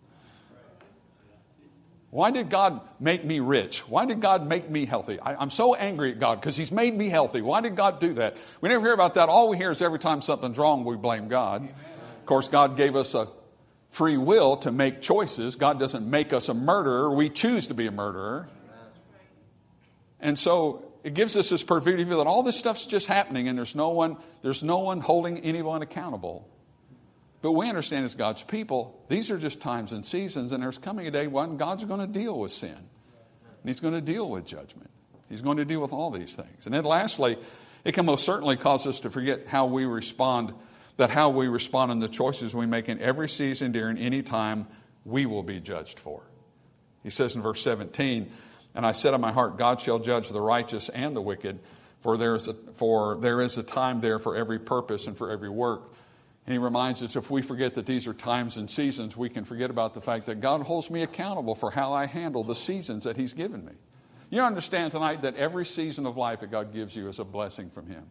S1: Why did God make me rich? Why did God make me healthy? I, I'm so angry at God because He's made me healthy. Why did God do that? We never hear about that. All we hear is every time something's wrong, we blame God. Of course, God gave us a free will to make choices. God doesn't make us a murderer. We choose to be a murderer. And so it gives us this perverted view that all this stuff's just happening and there's no one, there's no one holding anyone accountable. But we understand as God's people, these are just times and seasons, and there's coming a day when God's going to deal with sin. And He's going to deal with judgment. He's going to deal with all these things. And then lastly, it can most certainly cause us to forget how we respond, that how we respond in the choices we make in every season during any time we will be judged for. He says in verse seventeen, and I said in my heart, God shall judge the righteous and the wicked, for there is a, for there is a time there for every purpose and for every work. And he reminds us, if we forget that these are times and seasons, we can forget about the fact that God holds me accountable for how I handle the seasons that He's given me. You understand tonight that every season of life that God gives you is a blessing from Him.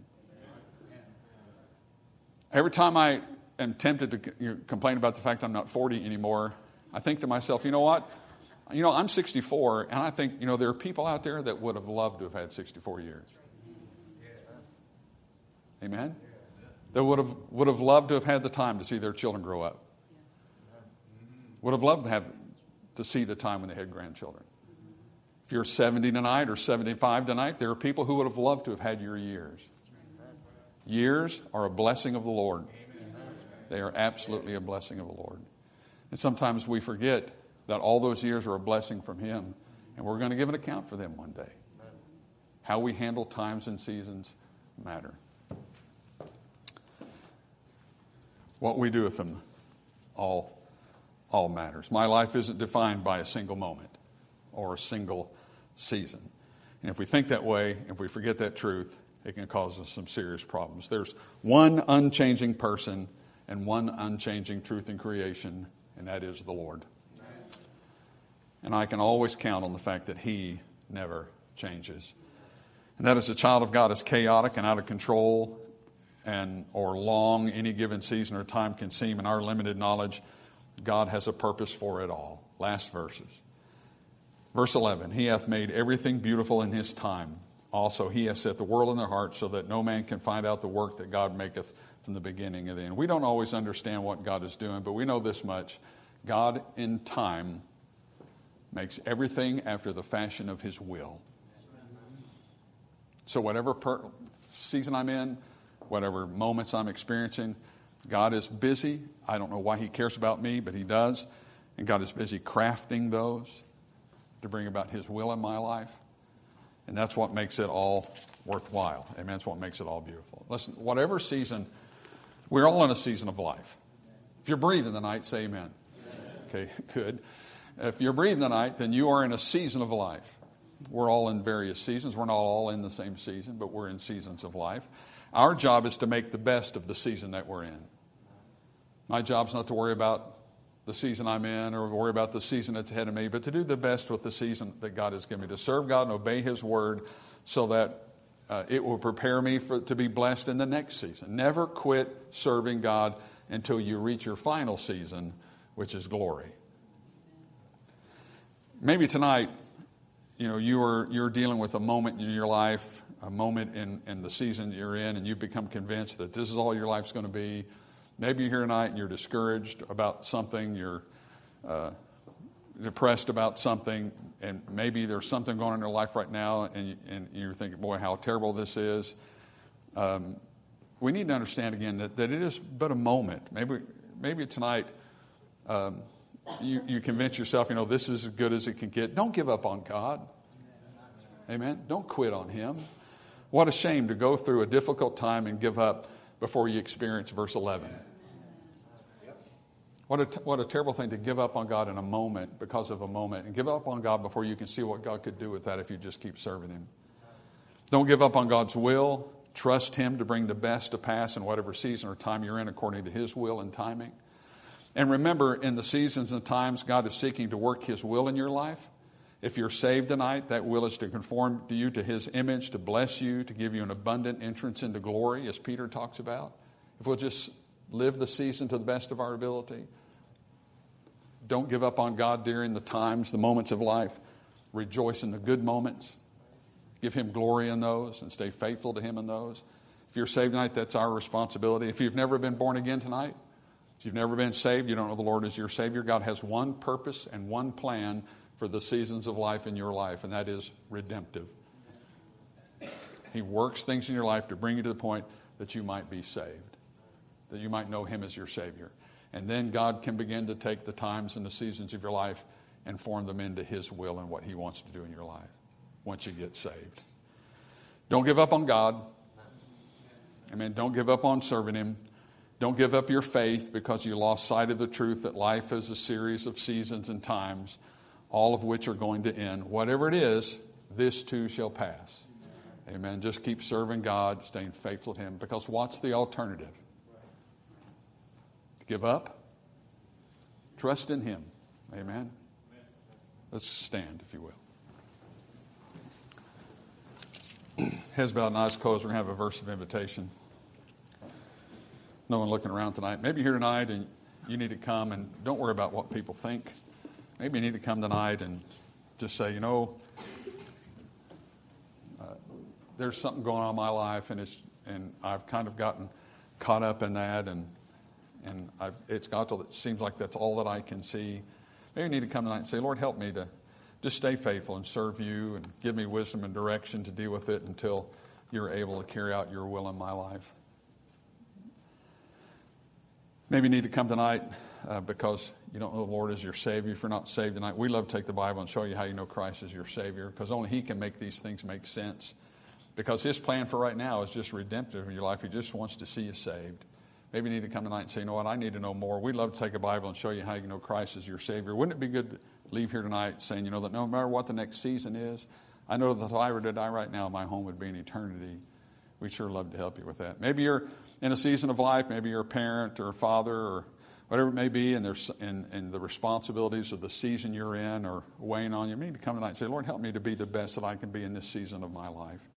S1: Every time I am tempted to you know, complain about the fact I'm not forty anymore, I think to myself, you know what? You know, I'm sixty-four, and I think, you know, there are people out there that would have loved to have had sixty-four years. Amen? that would have, would have loved to have had the time to see their children grow up. Would have loved to have to see the time when they had grandchildren. If you're seventy tonight or seventy-five tonight, there are people who would have loved to have had your years. Years are a blessing of the Lord. They are absolutely a blessing of the Lord. And sometimes we forget that all those years are a blessing from Him, and we're going to give an account for them one day. How we handle times and seasons matter. What we do with them all, all matters. My life isn't defined by a single moment or a single season. And if we think that way, if we forget that truth, it can cause us some serious problems. There's one unchanging person and one unchanging truth in creation, and that is the Lord. And I can always count on the fact that He never changes. And that as a child of God is chaotic and out of control and or long any given season or time can seem in our limited knowledge, God has a purpose for it all. Last verses. Verse eleven, He hath made everything beautiful in His time. Also, He hath set the world in their hearts so that no man can find out the work that God maketh from the beginning of the end. We don't always understand what God is doing, but we know this much. God in time makes everything after the fashion of His will. So whatever per- season I'm in, whatever moments I'm experiencing, God is busy. I don't know why He cares about me, but He does. And God is busy crafting those to bring about His will in my life. And that's what makes it all worthwhile. Amen. That's what makes it all beautiful. Listen, whatever season, we're all in a season of life. If you're breathing tonight, say amen. Amen. Okay, good. If you're breathing tonight, then you are in a season of life. We're all in various seasons. We're not all in the same season, but we're in seasons of life. Our job is to make the best of the season that we're in. My job's not to worry about the season I'm in or worry about the season that's ahead of me, but to do the best with the season that God has given me, to serve God and obey His word so that uh, it will prepare me for, to be blessed in the next season. Never quit serving God until you reach your final season, which is glory. Maybe tonight, you know, you are, you're dealing with a moment in your life, a moment in, in the season you're in, and you've become convinced that this is all your life's going to be. Maybe you're here tonight and you're discouraged about something, you're uh, depressed about something, and maybe there's something going on in your life right now, and, and you're thinking, boy, how terrible this is. Um, we need to understand again that, that it is but a moment. Maybe maybe tonight um, you, you convince yourself, you know, this is as good as it can get. Don't give up on God. Amen. Don't quit on Him. What a shame to go through a difficult time and give up before you experience verse eleven. What a, what a terrible thing to give up on God in a moment because of a moment, and give up on God before you can see what God could do with that if you just keep serving Him. Don't give up on God's will. Trust Him to bring the best to pass in whatever season or time you're in according to His will and timing. And remember, in the seasons and times, God is seeking to work His will in your life. If you're saved tonight, that will is to conform to you to His image, to bless you, to give you an abundant entrance into glory, as Peter talks about. If we'll just live the season to the best of our ability. Don't give up on God during the times, the moments of life. Rejoice in the good moments. Give Him glory in those and stay faithful to Him in those. If you're saved tonight, that's our responsibility. If you've never been born again tonight, if you've never been saved, you don't know the Lord as your Savior, God has one purpose and one plan for the seasons of life in your life, and that is redemptive. He works things in your life to bring you to the point that you might be saved, that you might know Him as your Savior. And then God can begin to take the times and the seasons of your life and form them into His will and what He wants to do in your life once you get saved. Don't give up on God. Amen. Don't give up on serving Him. Don't give up your faith because you lost sight of the truth that life is a series of seasons and times, all of which are going to end. Whatever it is, this too shall pass. Amen. Just keep serving God, staying faithful to Him, because what's the alternative? To give up? Trust in Him. Amen. Let's stand, if you will. Heads bowed and eyes closed. We're going to have a verse of invitation. No one looking around tonight. Maybe you're here tonight and you need to come, and don't worry about what people think. Maybe you need to come tonight and just say, you know, uh, there's something going on in my life, and it's and I've kind of gotten caught up in that, and and I've, it's got to, it seems like that's all that I can see. Maybe you need to come tonight and say, Lord, help me to just stay faithful and serve you, and give me wisdom and direction to deal with it until you're able to carry out your will in my life. Maybe you need to come tonight uh, because you don't know the Lord as your Savior. If you're not saved tonight, we love to take the Bible and show you how you know Christ is your Savior, because only He can make these things make sense. Because His plan for right now is just redemptive in your life. He just wants to see you saved. Maybe you need to come tonight and say, you know what, I need to know more. We'd love to take a Bible and show you how you know Christ is your Savior. Wouldn't it be good to leave here tonight saying, you know, that no matter what the next season is, I know that if I were to die right now, my home would be in eternity. We'd sure love to help you with that. Maybe you're in a season of life, maybe you're a parent or a father or whatever it may be, and there's and, and the responsibilities of the season you're in are weighing on you. You need to come tonight and say, Lord, help me to be the best that I can be in this season of my life.